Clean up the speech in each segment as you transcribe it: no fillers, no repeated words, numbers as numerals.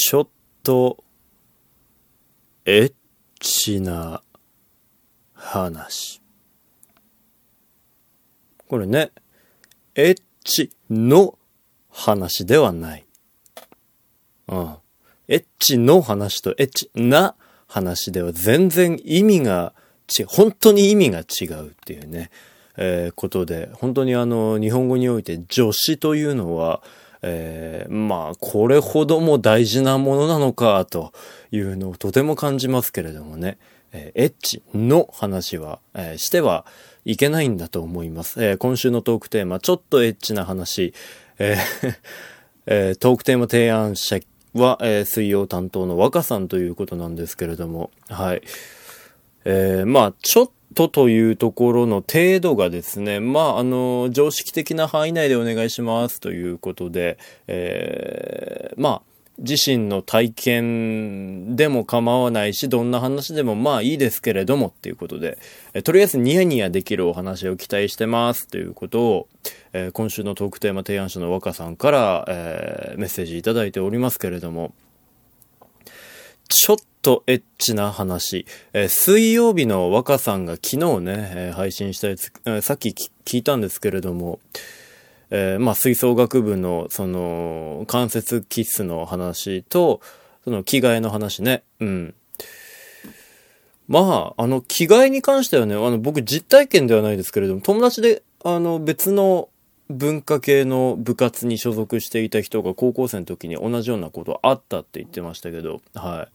ちょっとエッチな話。これね、エッチの話ではない。エッチの話とエッチな話では全然意味が本当に意味が違うっていうね、ことで、本当に日本語において助詞というのは、まあこれほども大事なものなのかというのをとても感じますけれどもね、エッチの話は、してはいけないんだと思います。今週のトークテーマ、ちょっとエッチな話、トークテーマ提案者は、水曜担当の若さんということなんですけれども、はい。まあちょっというところの程度がですね、まあ常識的な範囲内でお願いしますということで、まあ自身の体験でも構わないし、どんな話でもまあいいですけれどもっていうことで、とりあえずニヤニヤできるお話を期待してますということを、今週のトークテーマ提案者の若さんから、メッセージいただいておりますけれども、ちょっとエッチな話、水曜日の若さんが昨日ね、配信したやつ、さっき聞いたんですけれども、まあ吹奏楽部のその関節キスの話とその着替えの話ね。まあ着替えに関してはね、僕実体験ではないですけれども、友達で別の文化系の部活に所属していた人が高校生の時に同じようなことあったって言ってましたけど、はい。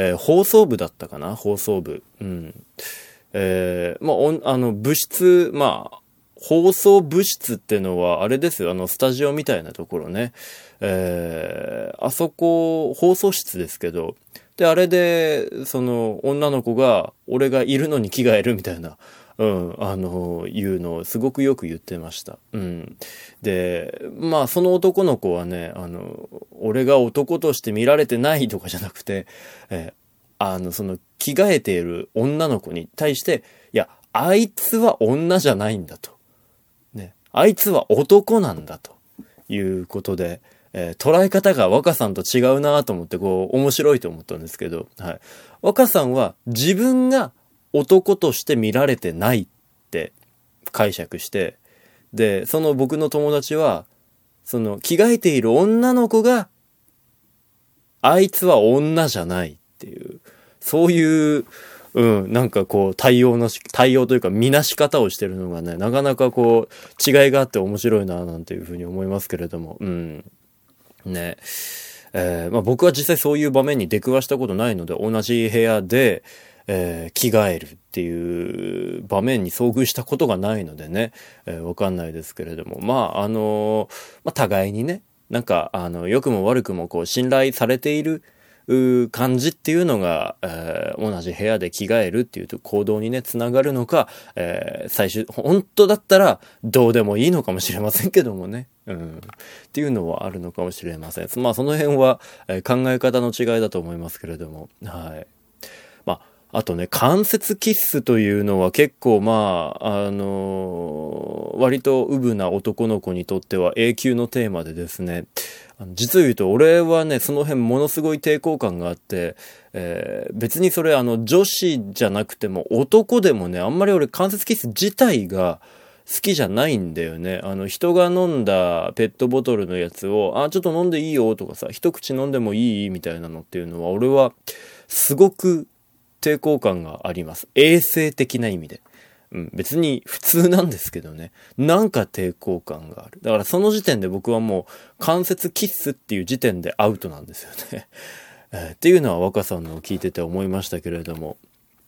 放送部だったかな、放送部。まあ部室、まあ放送部室ってのはあれですよ、スタジオみたいなところね。あそこ放送室ですけど、であれでその女の子が俺がいるのに着替えるみたいな。いうのをすごくよく言ってました。で、まあその男の子はね、俺が男として見られてないとかじゃなくて、その着替えている女の子に対して、いや、あいつは女じゃないんだと。ね、あいつは男なんだということで、捉え方が若さんと違うなと思ってこう面白いと思ったんですけど、はい。若さんは自分が男として見られてないって解釈して、で、その僕の友達は、その着替えている女の子が、あいつは女じゃないっていう、そういう、なんかこう対応というか見なし方をしてるのがね、なかなかこう違いがあって面白いななんていうふうに思いますけれども、ね。まあ僕は実際そういう場面に出くわしたことないので、同じ部屋で、着替えるっていう場面に遭遇したことがないのでね、わかんないですけれども、まあまあ互いにね、なんか良くも悪くもこう信頼されている感じっていうのが、同じ部屋で着替えるっていう行動にねつながるのか、本当だったらどうでもいいのかもしれませんけどもね、っていうのはあるのかもしれません。まあその辺は、考え方の違いだと思いますけれども、はい。まあとね、関節キッスというのは結構まあ割とウブな男の子にとっては永久のテーマでですね、実を言うと俺はねその辺ものすごい抵抗感があって、別にそれ女子じゃなくても男でもね、あんまり俺関節キス自体が好きじゃないんだよね。人が飲んだペットボトルのやつをちょっと飲んでいいよとかさ、一口飲んでもいいみたいなのっていうのは俺はすごく抵抗感があります。衛生的な意味で。別に普通なんですけどね。なんか抵抗感がある。だからその時点で僕はもう関節キッスっていう時点でアウトなんですよね。っていうのは若さんのを聞いてて思いましたけれども。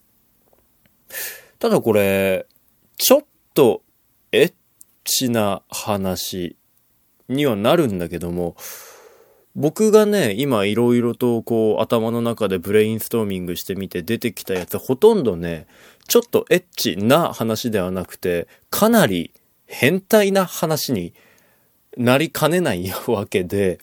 ただこれ、ちょっとエッチな話にはなるんだけども、僕がね、今いろいろとこう頭の中でブレインストーミングしてみて出てきたやつほとんどね、ちょっとエッチな話ではなくて、かなり変態な話になりかねないわけで、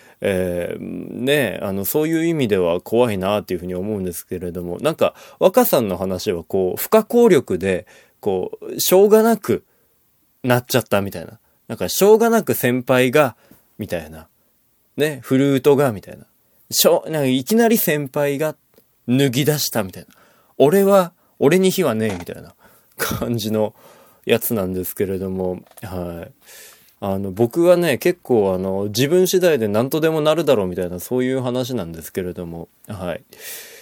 そういう意味では怖いなっていうふうに思うんですけれども、なんか若さんの話はこう不可抗力でこうしょうがなくなっちゃったみたいな、なんかしょうがなく先輩がみたいなね、フルートがみたいな、 なんかいきなり先輩が脱ぎ出したみたいな。俺に火はねえみたいな感じのやつなんですけれども、はい。僕はね、結構自分次第で何とでもなるだろうみたいな、そういう話なんですけれども、はい。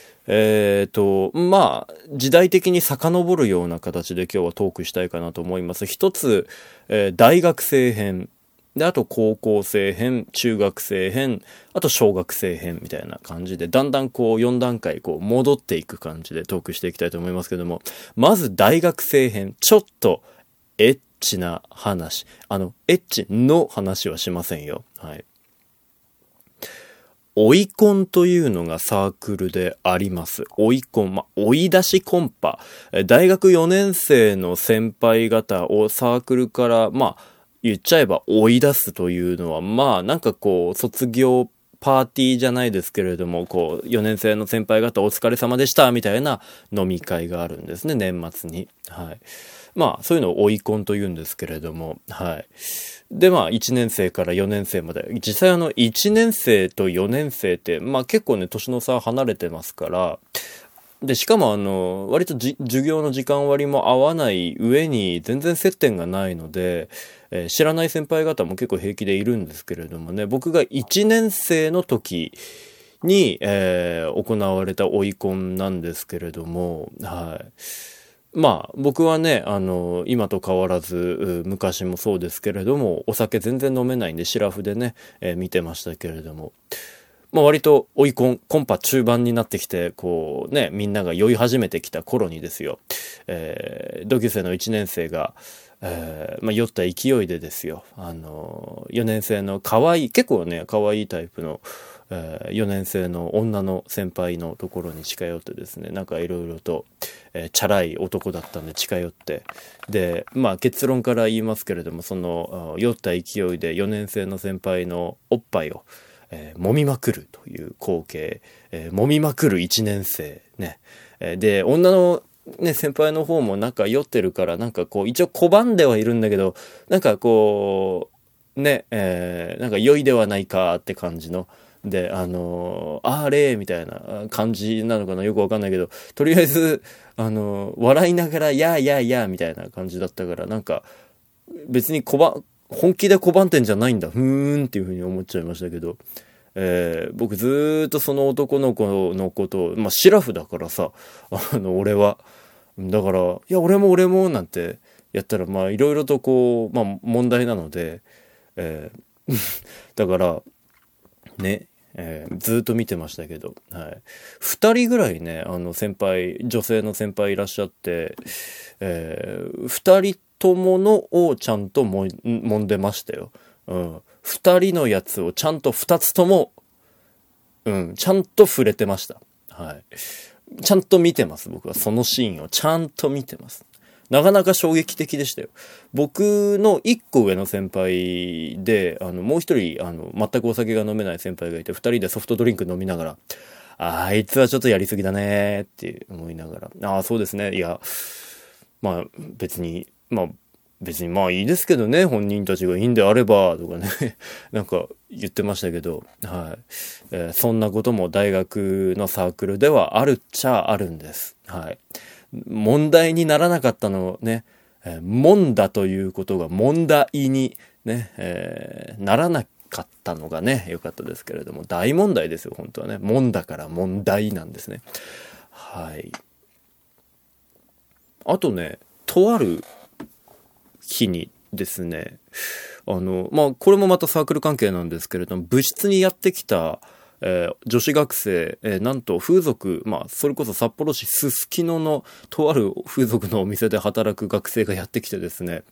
まあ、時代的に遡るような形で今日はトークしたいかなと思います。一つ、大学生編。で、あと高校生編、中学生編、あと小学生編みたいな感じで、だんだんこう4段階こう戻っていく感じでトークしていきたいと思いますけども、まず大学生編、ちょっとエッチな話。エッチの話はしませんよ。はい。追いコンというのがサークルであります。追いコン、追い出しコンパ。大学4年生の先輩方をサークルから、言っちゃえば追い出すというのは、なんかこう、卒業パーティーじゃないですけれども、こう、4年生の先輩方お疲れ様でした、みたいな飲み会があるんですね、年末に。はい。そういうのを追いコンと言うんですけれども、はい。で、1年生から4年生まで、実際1年生と4年生って、結構ね、年の差離れてますから、で、しかも割と授業の時間割も合わない上に全然接点がないので、知らない先輩方も結構平気でいるんですけれどもね、僕が1年生の時に、行われた追いコンなんですけれども、はい。僕はね、今と変わらず、昔もそうですけれども、お酒全然飲めないんで、シラフでね、見てましたけれども、割と追いコンパ中盤になってきて、こうね、みんなが酔い始めてきた頃にですよ、同級生の1年生が、酔った勢いでですよ、4年生の結構ね、可愛いタイプの、4年生の女の先輩のところに近寄ってですね、なんかいろいろと、チャラい男だったんで近寄って、で、結論から言いますけれども、その酔った勢いで4年生の先輩のおっぱいを、揉みまくるという光景、揉みまくる1年生ね、で、女のね、先輩の方もなんか酔ってるから、なんかこう、一応拒んではいるんだけど、なんかこう、ね、なんか酔いではないかって感じの、で、あれみたいな感じなのかな、よくわかんないけど、とりあえず、笑いながら、やーみたいな感じだったから、なんか、別に本気で拒んでんじゃないんだ、っていうふうに思っちゃいましたけど、僕ずーっとその男の子のことを、シラフだからさ、俺は。だから、いや、俺も、なんてやったら、いろいろとこう、問題なので、だから、ね、ずーっと見てましたけど、はい。2人ぐらいね、女性の先輩いらっしゃって、2人とものをちゃんと揉んでましたよ。うん。2人のやつをちゃんと2つとも、ちゃんと触れてました。はい。ちゃんと見てます、僕は。そのシーンをちゃんと見てます。なかなか衝撃的でしたよ。僕の一個上の先輩で、もう一人、全くお酒が飲めない先輩がいて、二人でソフトドリンク飲みながら、あいつはちょっとやりすぎだねって思いながら、そうですね。いや、別にいいですけどね、本人たちがいいんであれば、とかね、なんか言ってましたけど、はい。そんなことも大学のサークルではあるっちゃあるんです。はい。問題にならなかったのね、問だということが問題にね、ならなかったのがね、良かったですけれども、大問題ですよ、本当はね。問だから問題なんですね。はい。あとね、とある日にですね、これもまたサークル関係なんですけれども、部室にやってきた、女子学生、なんと風俗、それこそ札幌市すすきののとある風俗のお店で働く学生がやってきてですね、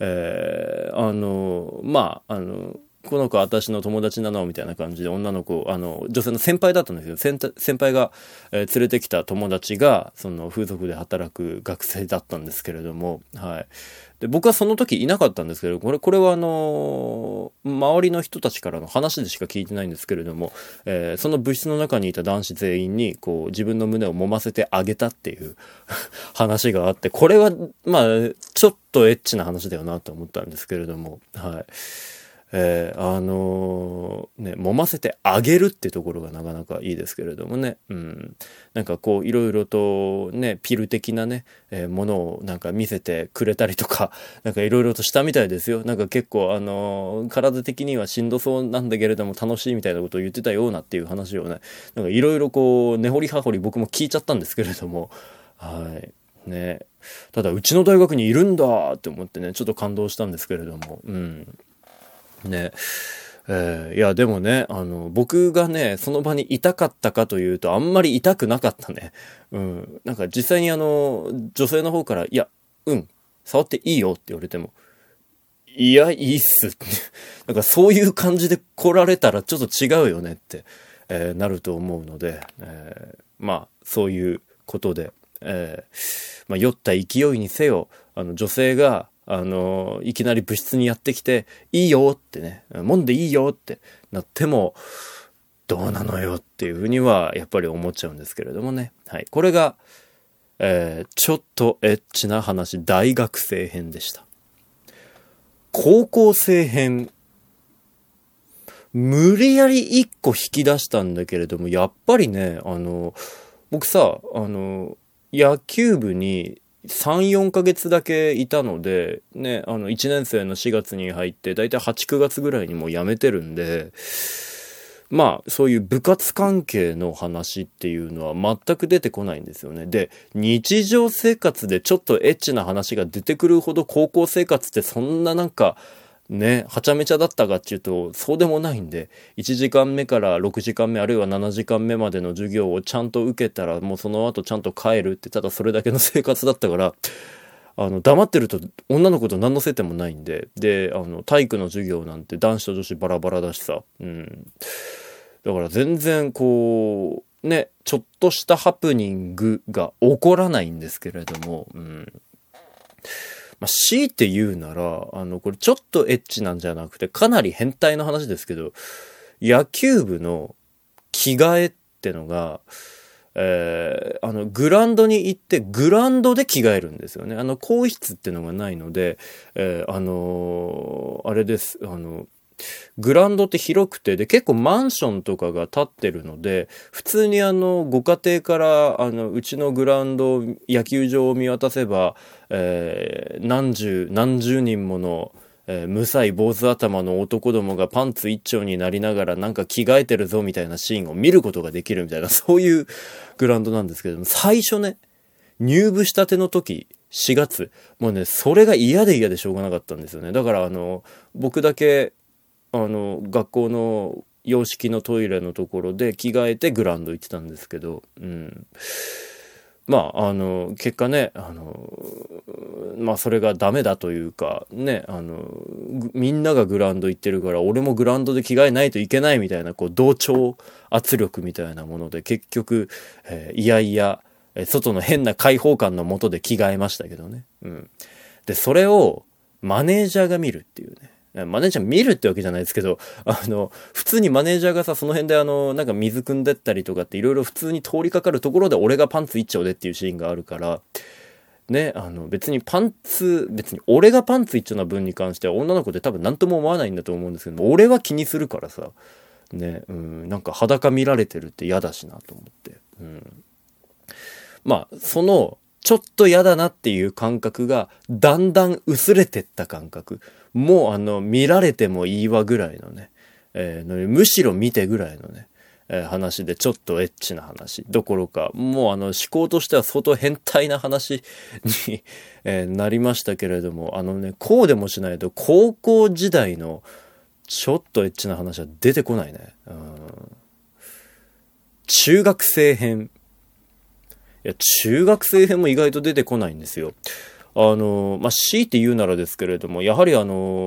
この子は私の友達なのみたいな感じで女の子、女性の先輩だったんですよ。先輩が、連れてきた友達が、その風俗で働く学生だったんですけれども、はい。で、僕はその時いなかったんですけど、これは周りの人たちからの話でしか聞いてないんですけれども、その部室の中にいた男子全員に、こう、自分の胸を揉ませてあげたっていう話があって、これは、ちょっとエッチな話だよなと思ったんですけれども、はい。 揉ませてあげるってところがなかなかいいですけれどもね。なんかこう、いろいろとね、ピル的なね、ものをなんか見せてくれたりとか、なんかいろいろとしたみたいですよ。なんか結構体的にはしんどそうなんだけれども楽しいみたいなことを言ってたようなっていう話をね、なんかいろいろこう、根掘り葉掘り僕も聞いちゃったんですけれども、はい。ね。ただ、うちの大学にいるんだって思ってね、ちょっと感動したんですけれども、ね。いや、でもね、僕がね、その場にいたかったかというと、あんまり痛くなかったね。なんか実際に女性の方から、いや、触っていいよって言われても、いや、いいっすって。なんかそういう感じで来られたらちょっと違うよねって、なると思うので、まあ、そういうことで、酔った勢いにせよ、女性が、いきなり部室にやってきて、いいよってね、もんでいいよってなっても、どうなのよっていうふうには、やっぱり思っちゃうんですけれどもね。はい。これが、ちょっとエッチな話、大学生編でした。高校生編。無理やり一個引き出したんだけれども、やっぱりね、僕さ、野球部に3、4ヶ月だけいたので、ね、1年生の4月に入って、だいたい8、9月ぐらいにもう辞めてるんで、まあ、そういう部活関係の話っていうのは全く出てこないんですよね。で、日常生活でちょっとエッチな話が出てくるほど高校生活ってそんななんか、ね、はちゃめちゃだったかっていうと、そうでもないんで、1時間目から6時間目あるいは7時間目までの授業をちゃんと受けたら、もうその後ちゃんと帰るって、ただそれだけの生活だったから、黙ってると女の子と何の接点もないんで、で、体育の授業なんて男子と女子バラバラだしさ、だから全然こう、ね、ちょっとしたハプニングが起こらないんですけれども、まあ、強いて言うなら、これちょっとエッチなんじゃなくて、かなり変態の話ですけど、野球部の着替えってのが、グラウンドに行って、グラウンドで着替えるんですよね。更衣室ってのがないので、あれです。グラウンドって広くて、で、結構マンションとかが建ってるので、普通にご家庭から、うちのグラウンド、野球場を見渡せば、何十人もの、無才坊主頭の男どもがパンツ一丁になりながらなんか着替えてるぞみたいなシーンを見ることができるみたいな、そういうグラウンドなんですけれども、最初ね、入部したての時、4月、もうね、それが嫌で嫌でしょうがなかったんですよね。だから僕だけ、学校の洋式のトイレのところで着替えてグラウンド行ってたんですけど、まあ、結果ね、まあ、それがダメだというか、ね、みんながグラウンド行ってるから、俺もグラウンドで着替えないといけないみたいな、こう、同調圧力みたいなもので、結局、いやいや、外の変な開放感の下で着替えましたけどね。で、それを、マネージャーが見るっていうね。マネージャー見るってわけじゃないですけど、普通にマネージャーがさ、その辺でなんか水汲んでったりとかっていろいろ普通に通りかかるところで俺がパンツ一丁でっていうシーンがあるから、ね、別に俺がパンツ一丁な分に関しては女の子って多分何とも思わないんだと思うんですけども、俺は気にするからさ、ね、なんか裸見られてるって嫌だしなと思って、まあ、ちょっと嫌だなっていう感覚がだんだん薄れてった感覚。もう見られてもいいわぐらいのね、むしろ見てぐらいのね、話でちょっとエッチな話どころか、もう思考としては相当変態な話に、なりましたけれども、こうでもしないと高校時代のちょっとエッチな話は出てこないね。中学生編。いや、中学生編も意外と出てこないんですよ。まあ、強いて言うならですけれども、やはり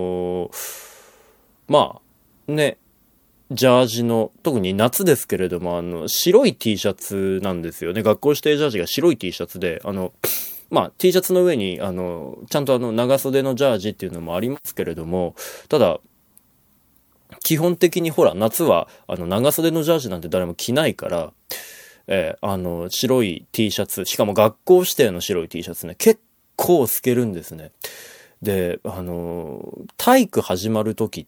まあ、ね、ジャージの、特に夏ですけれども、白い T シャツなんですよね。学校指定ジャージが白い T シャツで、まあ、T シャツの上に、ちゃんと長袖のジャージっていうのもありますけれども、ただ、基本的にほら、夏は、長袖のジャージなんて誰も着ないから、白い T シャツ、しかも学校指定の白い T シャツね、結構透けるんですね。 で、体育始まる時って、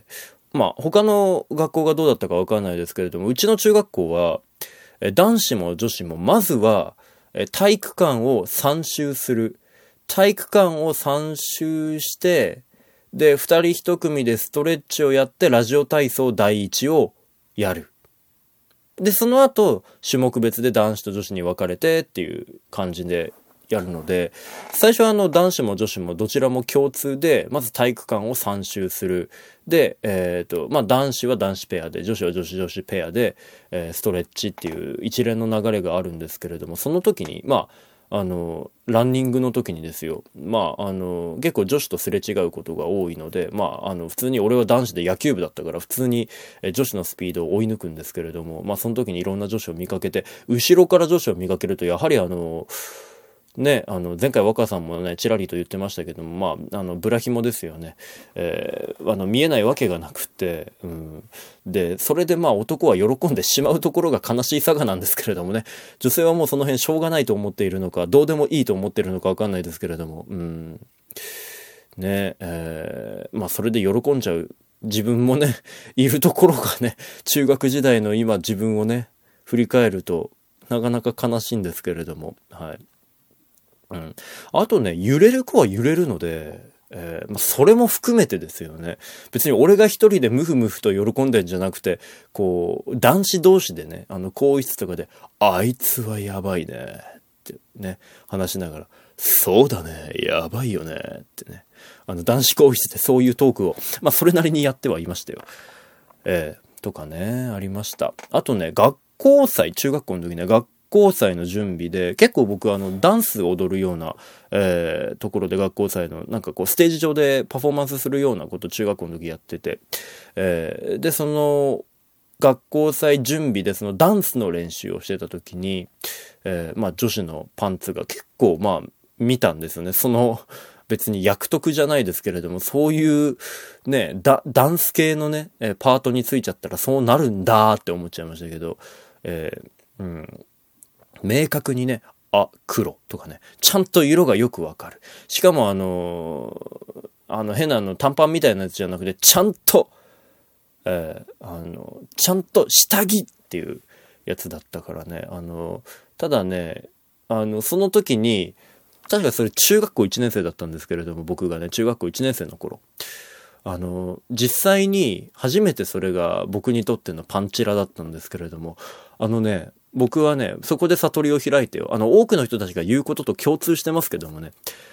まあ、他の学校がどうだったかわからないですけれども、うちの中学校は、男子も女子も、まずは、体育館を3周する。体育館を3周して、で、二人一組でストレッチをやって、ラジオ体操第一をやる。で、その後、種目別で男子と女子に分かれてっていう感じでやるので、最初は男子も女子もどちらも共通で、まず体育館を3周する。で、まあ、男子は男子ペアで、女子は女子ペアで、ストレッチっていう一連の流れがあるんですけれども、その時に、まあ、ランニングの時にですよ。まあ、結構女子とすれ違うことが多いので、まあ、普通に俺は男子で野球部だったから、普通に女子のスピードを追い抜くんですけれども、まあ、その時にいろんな女子を見かけて、後ろから女子を見かけると、やはりね、前回若さんもね、ちらりと言ってましたけども、まあ、ブラヒモですよね。見えないわけがなくって、うん。で、それでまあ男は喜んでしまうところが悲しいさがなんですけれどもね、女性はもうその辺しょうがないと思っているのか、どうでもいいと思っているのかわかんないですけれども、うん。ね、まあそれで喜んじゃう自分もね、いるところがね、中学時代の今自分をね、振り返ると、なかなか悲しいんですけれども、はい。うん。あとね、揺れる子は揺れるので、まあ、それも含めてですよね。別に俺が一人でムフムフと喜んでんじゃなくて、こう、男子同士でね、更衣室とかで、あいつはやばいね、ってね、話しながら、そうだね、やばいよね、ってね。男子更衣室でそういうトークを、まあ、それなりにやってはいましたよ。とかね、ありました。あとね、学校祭、中学校の時ね、学校祭の準備で、結構僕ダンス踊るような、ところで学校祭の、なんかこう、ステージ上でパフォーマンスするようなこと中学校の時やってて、で、その、学校祭準備でそのダンスの練習をしてた時に、まあ女子のパンツが結構まあ見たんですよね。その、別に役得じゃないですけれども、そういうね、ダンス系のね、パートについちゃったらそうなるんだって思っちゃいましたけど、うん、明確にね、黒とかね、ちゃんと色がよくわかる。しかも変な短パンみたいなやつじゃなくて、ちゃんと、ちゃんと下着っていうやつだったからね、ただね、その時に、確かそれ中学校1年生だったんですけれども、僕がね、中学校1年生の頃。実際に初めてそれが僕にとってのパンチラだったんですけれども、僕はね、そこで悟りを開いてよ。多くの人たちが言うことと共通してますけどもね、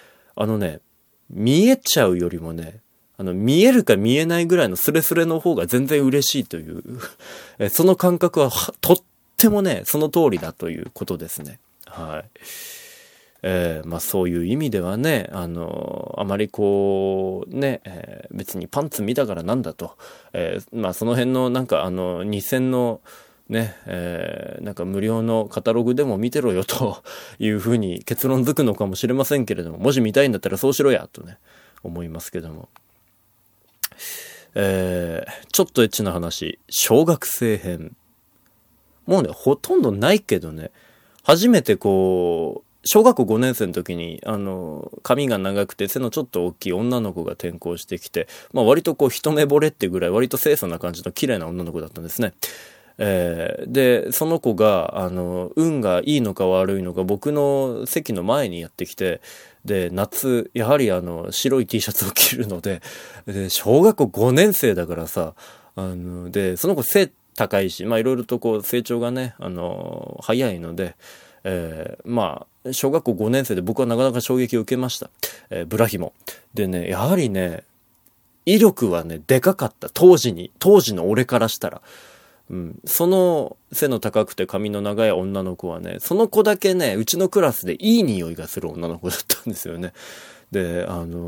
見えちゃうよりもね、見えるか見えないぐらいのスレスレの方が全然嬉しいというその感覚はとってもね、その通りだということですね。はい。まあそういう意味ではね、あまりこう、ね、別にパンツ見たからなんだと、まあその辺のなんか2000のね、なんか無料のカタログでも見てろよというふうに結論づくのかもしれませんけれども、もし見たいんだったらそうしろや、とね、思いますけども。ちょっとエッチな話、小学生編。もうね、ほとんどないけどね、初めてこう、小学校5年生の時に、髪が長くて背のちょっと大きい女の子が転校してきて、まあ割とこう一目惚れってぐらい割と清楚な感じの綺麗な女の子だったんですね。で、その子が、運がいいのか悪いのか僕の席の前にやってきて、で、夏、やはり白い T シャツを着るので、小学校5年生だからさ、で、その子背高いし、まあいろいろとこう成長がね、早いので、まあ、小学校5年生で僕はなかなか衝撃を受けました。ブラヒモ。でね、やはりね、威力はね、でかかった。当時の俺からしたら。うん。その背の高くて髪の長い女の子はね、その子だけね、うちのクラスでいい匂いがする女の子だったんですよね。で、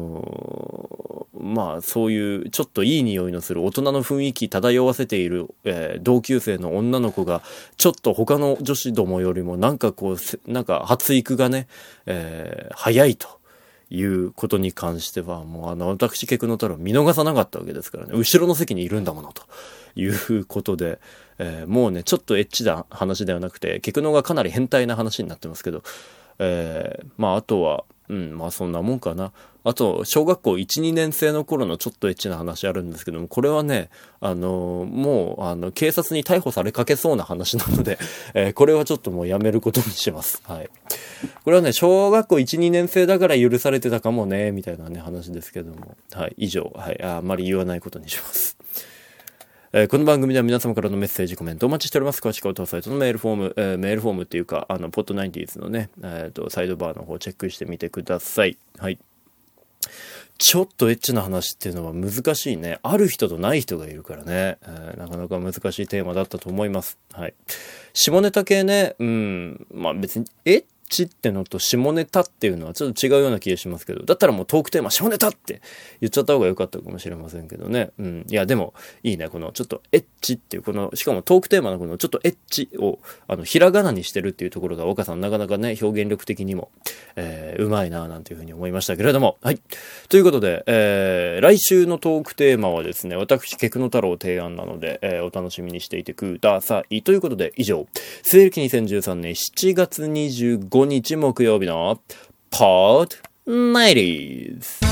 まあそういうちょっといい匂いのする大人の雰囲気漂わせている、同級生の女の子がちょっと他の女子どもよりもなんかこうなんか発育がね、早いということに関してはもう私ケクノ太郎見逃さなかったわけですからね、後ろの席にいるんだものということで、もうねちょっとエッチな話ではなくてケクノがかなり変態な話になってますけど、まああとはまあそんなもんかな。あと、小学校1、2年生の頃のちょっとエッチな話あるんですけども、これはね、もう、警察に逮捕されかけそうな話なので、これはちょっともうやめることにします。はい。これはね、小学校1、2年生だから許されてたかもね、みたいなね、話ですけども。はい、以上。はい、あまり言わないことにします。この番組では皆様からのメッセージ、コメントお待ちしております。詳しくは当サイトのメールフォーム、メールフォームっていうか、ポッドナインティーズのね、サイドバーの方チェックしてみてください。はい。ちょっとエッチな話っていうのは難しいね。ある人とない人がいるからね。なかなか難しいテーマだったと思います。はい。下ネタ系ね、まあ別に、エッチってのと下ネタっていうのはちょっと違うような気がしますけど、だったらもうトークテーマ下ネタって言っちゃった方が良かったかもしれませんけどね。いやでもいいね、このちょっとエッチっていうこの、しかもトークテーマのこのちょっとエッチをひらがなにしてるっていうところが岡さんなかなかね、表現力的にもうまいななんていうふうに思いましたけれども、はい。ということで、来週のトークテーマはですね、私ケクノ太郎提案なので、お楽しみにしていてください。ということで以上、西暦2013年7月25日木曜日のポッドナイティーズ。